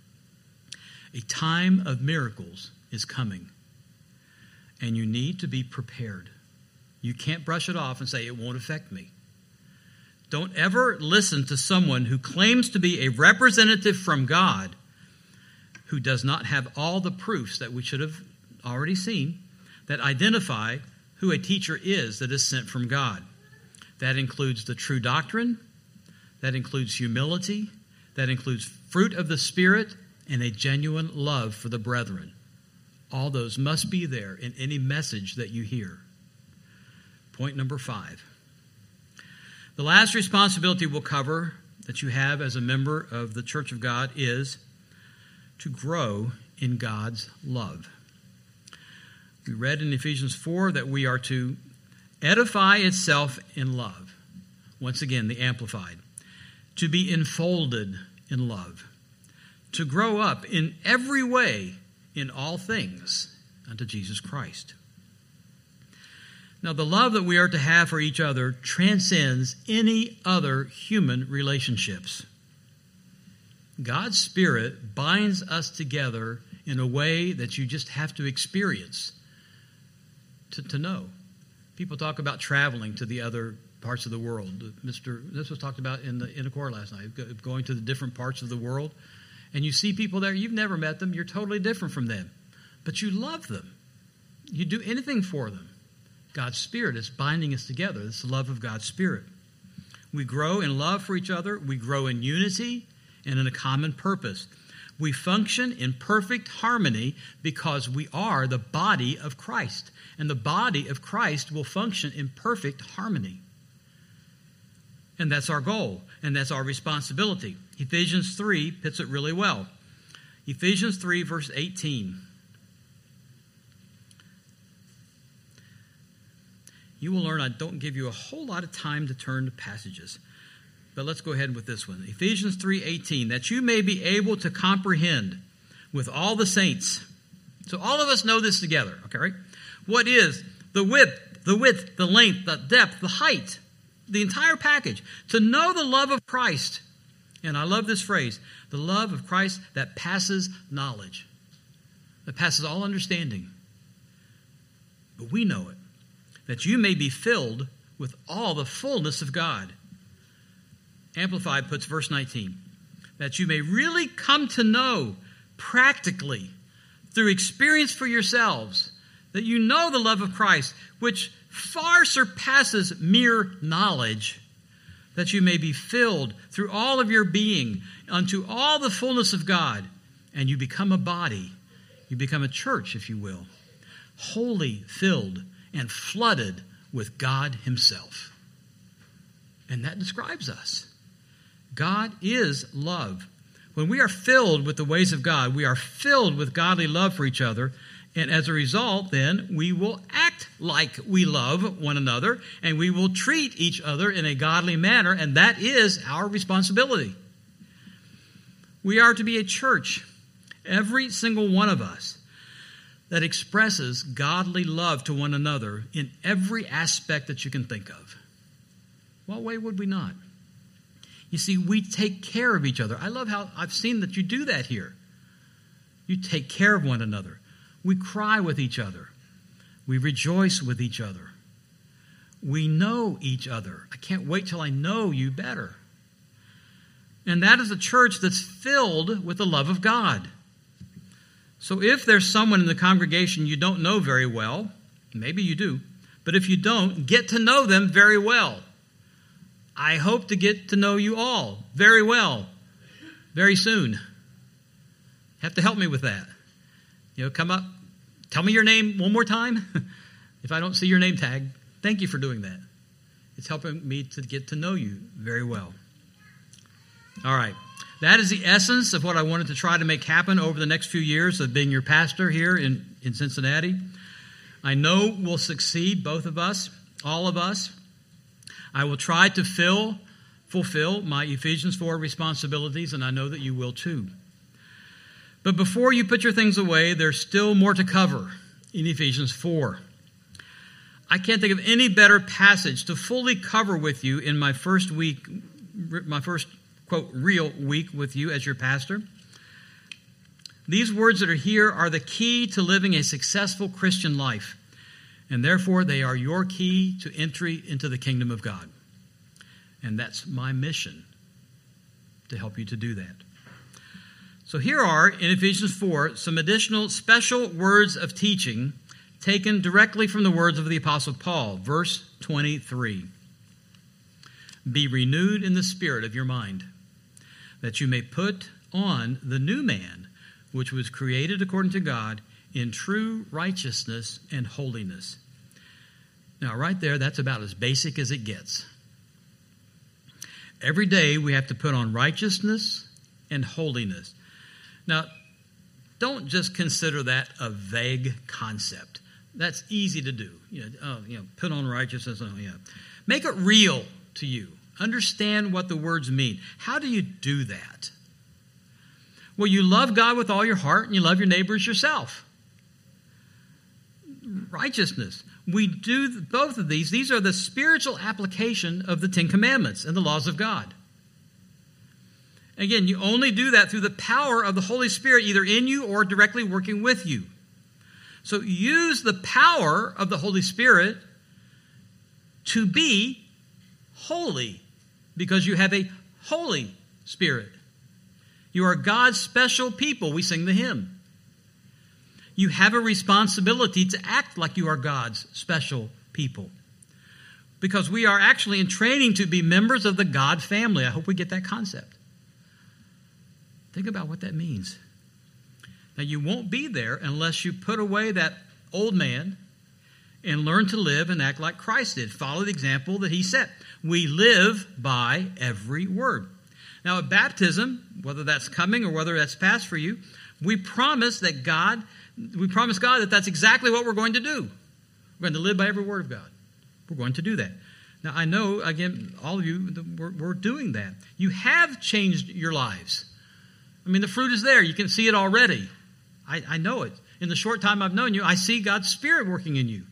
A time of miracles is coming, and you need to be prepared. You can't brush it off and say, it won't affect me. Don't ever listen to someone who claims to be a representative from God who does not have all the proofs that we should have already seen that identify who a teacher is that is sent from God. That includes the true doctrine, that includes humility, that includes fruit of the Spirit, and a genuine love for the brethren. All those must be there in any message that you hear. Point number five. The last responsibility we'll cover that you have as a member of the Church of God is to grow in God's love. We read in Ephesians four that we are to edify itself in love. Once again, the Amplified. To be enfolded in love. To grow up in every way in all things unto Jesus Christ. Now, the love that we are to have for each other transcends any other human relationships. God's Spirit binds us together in a way that you just have to experience to, to know. People talk about traveling to the other parts of the world. Mister This was talked about in the in the choir last night, going to the different parts of the world. And you see people there, you've never met them, you're totally different from them. But you love them. You do anything for them. God's Spirit is binding us together. It's the love of God's Spirit. We grow in love for each other. We grow in unity and in a common purpose. We function in perfect harmony because we are the body of Christ. And the body of Christ will function in perfect harmony. And that's our goal. And that's our responsibility. Ephesians three puts it really well. Ephesians three, verse eighteen. You will learn I don't give you a whole lot of time to turn to passages. but let's go ahead with this one. Ephesians three eighteen, that you may be able to comprehend with all the saints. So all of us know this together, okay, right? What is the width, the width, the length, the depth, the height, the entire package. To know the love of Christ. And I love this phrase, the love of Christ that passes knowledge, that passes all understanding. But we know it, that you may be filled with all the fullness of God. Amplified puts verse nineteen, that you may really come to know practically through experience for yourselves, that you know the love of Christ, which far surpasses mere knowledge, that you may be filled through all of your being unto all the fullness of God, and you become a body, you become a church, if you will, wholly filled and flooded with God himself. And that describes us. God is love. When we are filled with the ways of God, we are filled with godly love for each other. And as a result, then, we will act like we love one another, and we will treat each other in a godly manner, and that is our responsibility. We are to be a church, every single one of us, that expresses godly love to one another in every aspect that you can think of. What way would we not? You see, we take care of each other. I love how I've seen that you do that here. You take care of one another. We cry with each other. We rejoice with each other. We know each other. I can't wait till I know you better. And that is a church that's filled with the love of God. So if there's someone in the congregation you don't know very well, maybe you do, but if you don't, get to know them very well. I hope to get to know you all very well, very soon. You have to help me with that. You know, come up, tell me your name one more time. If I don't see your name tag, thank you for doing that. It's helping me to get to know you very well. All right. That is the essence of what I wanted to try to make happen over the next few years of being your pastor here in, in Cincinnati. I know we'll succeed, both of us, all of us. I will try to fill, fulfill my Ephesians four responsibilities, and I know that you will too. But before you put your things away, there's still more to cover in Ephesians four. I can't think of any better passage to fully cover with you in my first week, my first, quote, real week with you as your pastor. These words that are here are the key to living a successful Christian life. And therefore, they are your key to entry into the kingdom of God. And that's my mission, to help you to do that. So here are, in Ephesians four, some additional special words of teaching taken directly from the words of the Apostle Paul. Verse twenty-three. Be renewed in the spirit of your mind, that you may put on the new man, which was created according to God, in true righteousness and holiness. Now, right there, that's about as basic as it gets. Every day we have to put on righteousness and holiness. Now, don't just consider that a vague concept. That's easy to do. You know, oh, you know, put on righteousness. Oh, yeah. Make it real to you. Understand what the words mean. How do you do that? Well, you love God with all your heart, and you love your neighbor as yourself. Righteousness. We do both of these. These are the spiritual application of the Ten Commandments and the laws of God. Again, you only do that through the power of the Holy Spirit, either in you or directly working with you. So use the power of the Holy Spirit to be holy, because you have a Holy Spirit. You are God's special people. We sing the hymn. You have a responsibility to act like you are God's special people, because we are actually in training to be members of the God family. I hope we get that concept. Think about what that means. Now, you won't be there unless you put away that old man and learn to live and act like Christ did. Follow the example that he set. We live by every word. Now, at baptism, whether that's coming or whether that's past for you, we promise that God, we promise God that that's exactly what we're going to do. We're going to live by every word of God. We're going to do that. Now, I know, again, all of you, we're, we're doing that. You have changed your lives. I mean, the fruit is there. You can see it already. I, I know it. In the short time I've known you, I see God's Spirit working in you.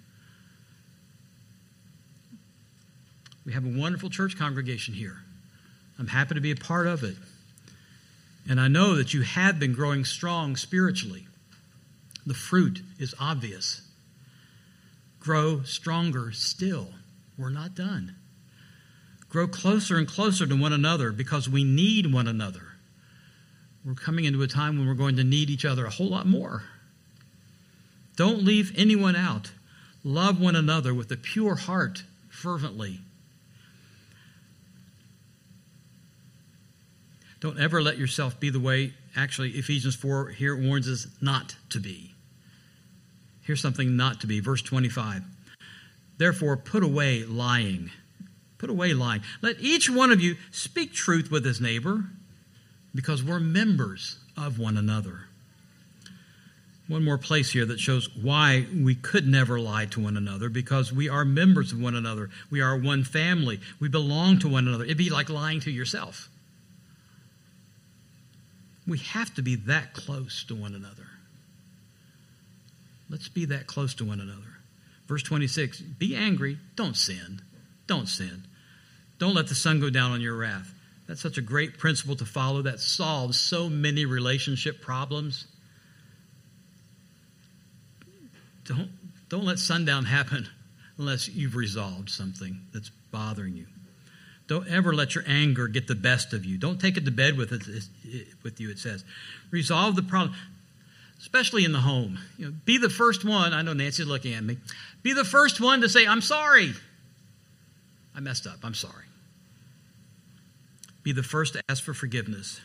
We have a wonderful church congregation here. I'm happy to be a part of it. And I know that you have been growing strong spiritually. The fruit is obvious. Grow stronger still. We're not done. Grow closer and closer to one another because we need one another. We're coming into a time when we're going to need each other a whole lot more. Don't leave anyone out. Love one another with a pure heart fervently. Don't ever let yourself be the way, actually, Ephesians four here warns us not to be. Here's something not to be. Verse twenty-five. Therefore, put away lying. Put away lying. Let each one of you speak truth with his neighbor, because we're members of one another. One more place here that shows why we could never lie to one another, because we are members of one another. We are one family. We belong to one another. It'd be like lying to yourself. We have to be that close to one another. Let's be that close to one another. Verse twenty-six, be angry, don't sin. Don't sin. Don't let the sun go down on your wrath. That's such a great principle to follow that solves so many relationship problems. Don't, don't let sundown happen unless you've resolved something that's bothering you. Don't ever let your anger get the best of you. Don't take it to bed with it, with you, it says. Resolve the problem, especially in the home. You know, be the first one. I know Nancy's looking at me. Be the first one to say, I'm sorry. I messed up. I'm sorry. Be the first to ask for forgiveness.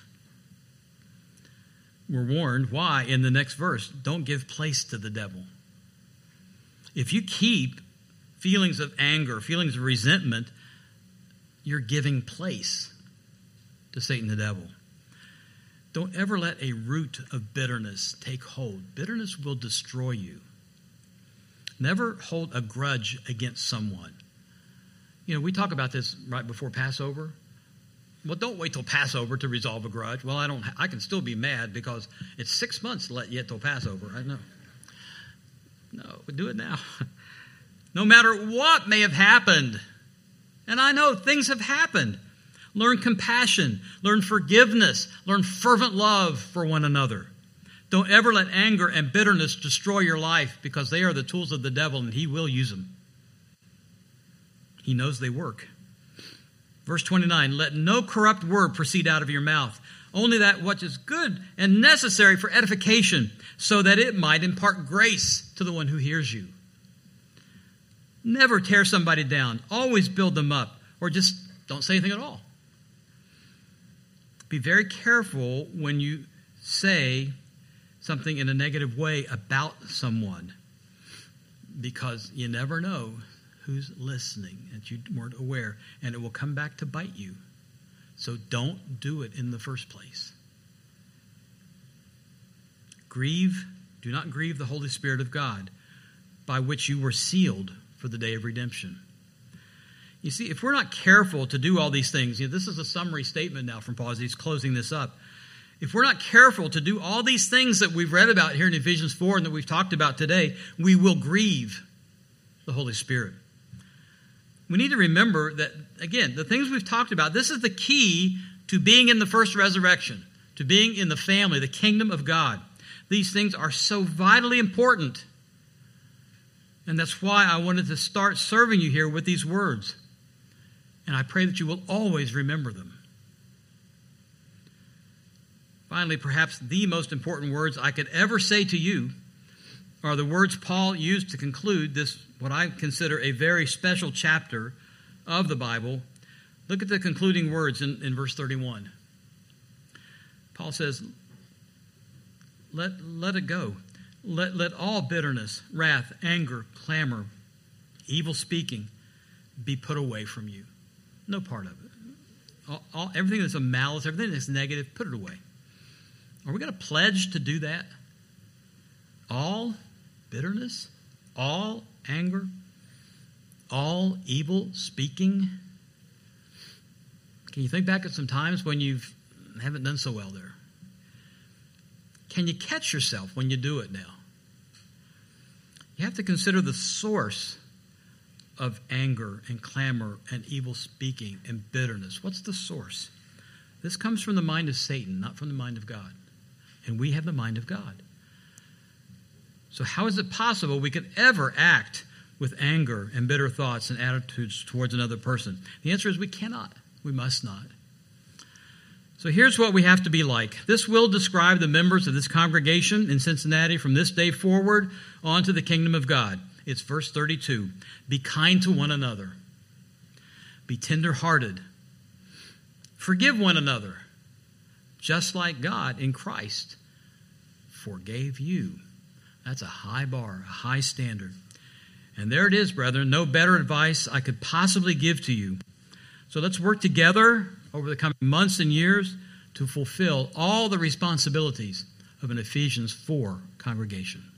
We're warned why in the next verse. Don't give place to the devil. If you keep feelings of anger, feelings of resentment, you're giving place to Satan the devil. Don't ever let a root of bitterness take hold. Bitterness will destroy you. Never hold a grudge against someone. You know, we talk about this right before Passover. Well, don't wait till Passover to resolve a grudge. Well, I don't. I can still be mad because it's six months yet till Passover. I know. No, do it now. No matter what may have happened. And I know things have happened. Learn compassion. Learn forgiveness. Learn fervent love for one another. Don't ever let anger and bitterness destroy your life, because they are the tools of the devil and he will use them. He knows they work. Verse twenty-nine, let no corrupt word proceed out of your mouth, only that which is good and necessary for edification, so that it might impart grace to the one who hears you. Never tear somebody down. Always build them up, or just don't say anything at all. Be very careful when you say something in a negative way about someone, because you never know who's listening and you weren't aware, and it will come back to bite you. So don't do it in the first place. Grieve, do not grieve the Holy Spirit of God, by which you were sealed for the day of redemption. You see, if we're not careful to do all these things, you know, this is a summary statement now from Paul as he's closing this up. If we're not careful to do all these things that we've read about here in Ephesians four and that we've talked about today, we will grieve the Holy Spirit. We need to remember that, again, the things we've talked about, this is the key to being in the first resurrection, to being in the family, the kingdom of God. These things are so vitally important. And that's why I wanted to start serving you here with these words. And I pray that you will always remember them. Finally, perhaps the most important words I could ever say to you are the words Paul used to conclude this, what I consider a very special chapter of the Bible. Look at the concluding words in, in verse thirty-one. Paul says, let, let it go. Let, let all bitterness, wrath, anger, clamor, evil speaking be put away from you. No part of it. All, all, everything that's a malice, everything that's negative, put it away. Are we going to pledge to do that? All bitterness, all anger, all evil speaking. Can you think back at some times when you haven't done so well there? Can you catch yourself when you do it now? You have to consider the source of anger and clamor and evil speaking and bitterness. What's the source? This comes from the mind of Satan, not from the mind of God. And we have the mind of God. So how is it possible we could ever act with anger and bitter thoughts and attitudes towards another person? The answer is we cannot. We must not. So here's what we have to be like. This will describe the members of this congregation in Cincinnati from this day forward on to the kingdom of God. It's verse thirty-two. Be kind to one another. Be tender-hearted. Forgive one another, just like God in Christ forgave you. That's a high bar, a high standard. And there it is, brethren. No better advice I could possibly give to you. So let's work together over the coming months and years to fulfill all the responsibilities of an Ephesians four congregation.